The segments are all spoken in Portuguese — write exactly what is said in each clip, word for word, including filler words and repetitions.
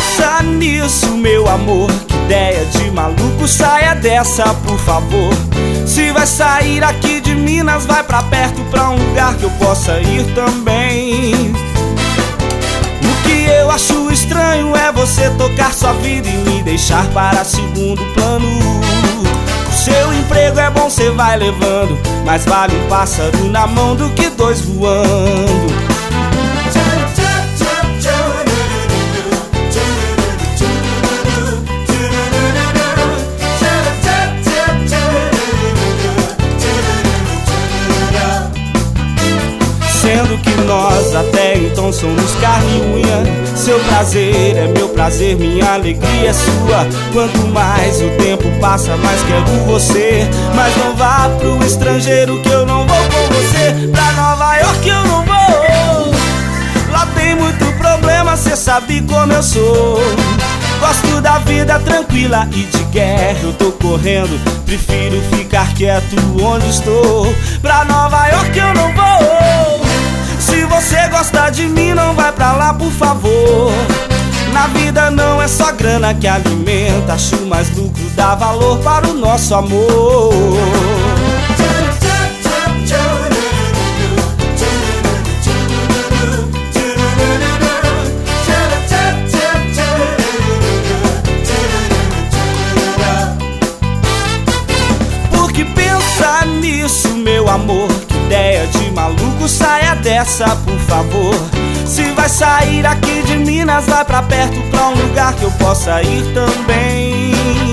pensa nisso, meu amor, que ideia de maluco, saia dessa, por favor. Se vai sair aqui de Minas, vai pra perto, pra um lugar que eu possa ir também. O que eu acho estranho é você tocar sua vida e me deixar para segundo plano. O seu emprego é bom, cê vai levando, mas vale um pássaro na mão do que dois voando. Sendo que nós até então somos carne e unha. Seu prazer é meu prazer, minha alegria é sua. Quanto mais o tempo passa, mais quero você. Mas não vá pro estrangeiro que eu não vou com você. Pra Nova York eu não vou. Lá tem muito problema, cê sabe como eu sou. Gosto da vida tranquila e de guerra eu tô correndo. Prefiro ficar quieto onde estou. Pra Nova York eu não vou. Se você gosta de mim, não vai pra lá, por favor. Na vida não é só grana que alimenta. Acho mais lucro, dá valor para o nosso amor. Porque pensa nisso, meu amor, que ideia de maluco, saia dessa, por favor. Se vai sair aqui de Minas, vai pra perto, pra um lugar que eu possa ir também.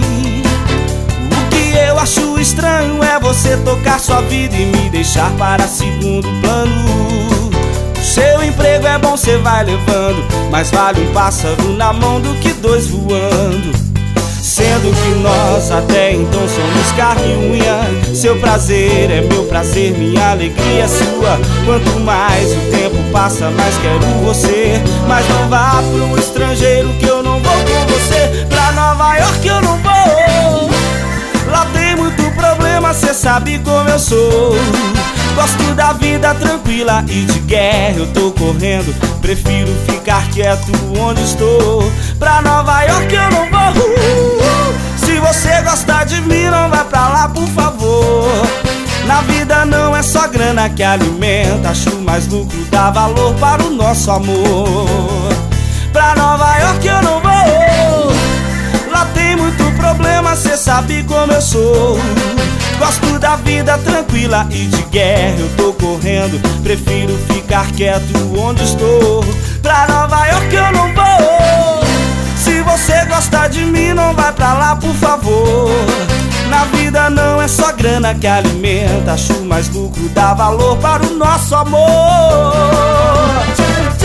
O que eu acho estranho é você tocar sua vida e me deixar para segundo plano. O seu emprego é bom, cê vai levando, mas vale um pássaro na mão do que dois voando. Sendo que nós até então somos carne e unha. Seu prazer é meu prazer, minha alegria é sua. Quanto mais o tempo passa, mais quero você. Mas não vá pro estrangeiro que eu não vou com você. Pra Nova York eu não vou. Lá tem muito problema, cê sabe como eu sou. Gosto da vida tranquila e de guerra eu tô correndo. Prefiro ficar quieto onde estou. Pra Nova York eu não vou. Se você gosta de mim, não vai pra lá, por favor. Na vida não é só grana que alimenta. Acho mais lucro, dá valor para o nosso amor. Pra Nova York eu não vou. Lá tem muito problema, cê sabe como eu sou. Gosto da vida tranquila e de guerra eu tô correndo. Prefiro ficar quieto onde estou. Pra Nova York eu não vou. Se você gosta de mim, não vai pra lá, por favor. Na vida não é só grana que alimenta. Acho mais lucro, dá valor para o nosso amor.